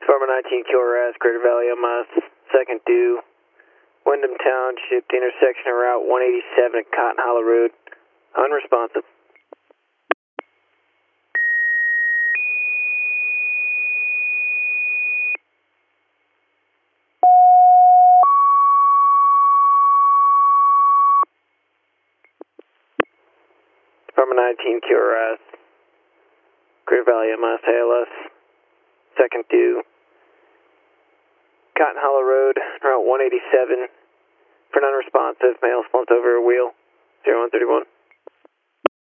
Department 19 QRS, Greater Valley, second due, Wyndham Township, the intersection of Route 187 at Cotton Hollow Road. Unresponsive. Department 19 QRS, Greater Valley, ALS, second due, Cotton Hollow Road, Route 187, for non-responsive, male slumped over a wheel, 0131.